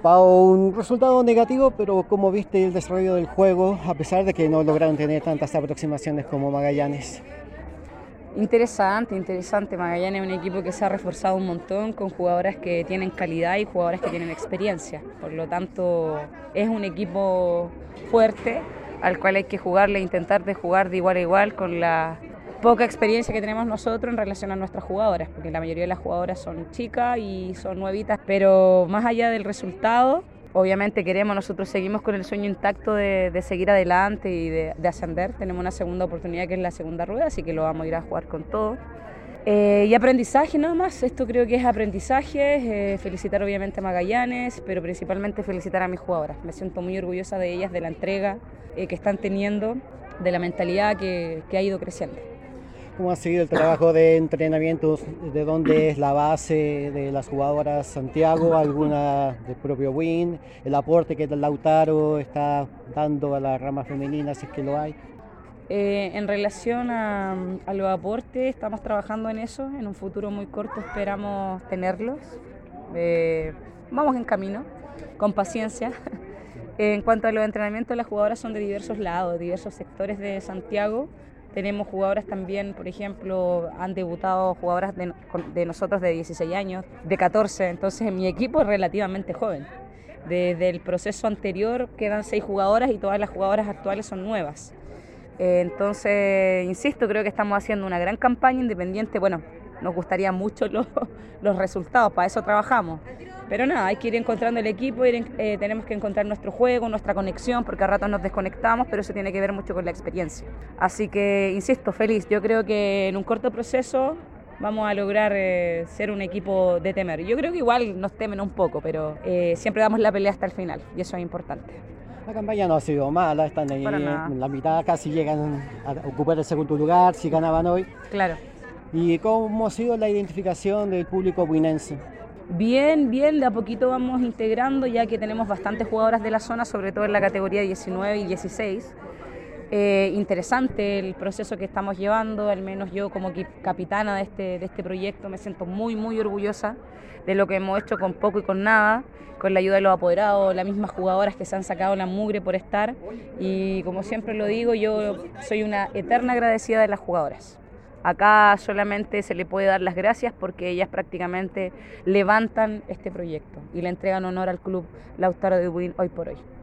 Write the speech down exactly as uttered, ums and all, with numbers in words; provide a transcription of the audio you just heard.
Pau, un resultado negativo, pero ¿cómo viste el desarrollo del juego, a pesar de que no lograron tener tantas aproximaciones como Magallanes? Interesante, interesante. Magallanes es un equipo que se ha reforzado un montón con jugadoras que tienen calidad y jugadoras que tienen experiencia. Por lo tanto, es un equipo fuerte al cual hay que jugarle, intentar de jugar de igual a igual con la poca experiencia que tenemos nosotros en relación a nuestras jugadoras, porque la mayoría de las jugadoras son chicas y son nuevitas, pero más allá del resultado, obviamente queremos, nosotros seguimos con el sueño intacto de, de seguir adelante y de, de ascender. Tenemos una segunda oportunidad que es la segunda rueda, así que lo vamos a ir a jugar con todo. Eh, y aprendizaje nada más, esto creo que es aprendizaje, eh, felicitar obviamente a Magallanes, pero principalmente felicitar a mis jugadoras. Me siento muy orgullosa de ellas, de la entrega eh, que están teniendo, de la mentalidad que, que ha ido creciendo. ¿Cómo ha seguido el trabajo de entrenamientos? ¿De dónde es la base de las jugadoras? ¿Santiago? ¿Alguna del propio Win? ¿El aporte que Lautaro está dando a la rama femenina, si es que lo hay? Eh, en relación a, a los aportes, estamos trabajando en eso, en un futuro muy corto esperamos tenerlos. Eh, vamos en camino, con paciencia. En cuanto a los entrenamientos, las jugadoras son de diversos lados, de diversos sectores de Santiago. Tenemos jugadoras también, por ejemplo, han debutado jugadoras de, de nosotros de dieciséis años, de catorce, entonces mi equipo es relativamente joven. Desde el proceso anterior quedan seis jugadoras y todas las jugadoras actuales son nuevas. Entonces, insisto, creo que estamos haciendo una gran campaña independiente. Bueno, nos gustaría mucho los, los resultados, para eso trabajamos. Pero nada, hay que ir encontrando el equipo, ir en, eh, tenemos que encontrar nuestro juego, nuestra conexión, porque a ratos nos desconectamos, pero eso tiene que ver mucho con la experiencia. Así que, insisto, feliz. Yo creo que en un corto proceso vamos a lograr eh, ser un equipo de temer. Yo creo que igual nos temen un poco, pero eh, siempre damos la pelea hasta el final, y eso es importante. La campaña no ha sido mala, están ahí en la mitad, casi llegan a ocupar el segundo lugar si ganaban hoy. Claro. ¿Y cómo ha sido la identificación del público winense? Bien, bien, de a poquito vamos integrando, ya que tenemos bastantes jugadoras de la zona, sobre todo en la categoría diecinueve y dieciséis. Eh, interesante el proceso que estamos llevando, al menos yo como capitana de este, de este proyecto me siento muy, muy orgullosa de lo que hemos hecho con poco y con nada, con la ayuda de los apoderados, las mismas jugadoras que se han sacado la mugre por estar, y como siempre lo digo, yo soy una eterna agradecida de las jugadoras. Acá solamente se le puede dar las gracias porque ellas prácticamente levantan este proyecto y le entregan honor al club Lautaro de Win hoy por hoy.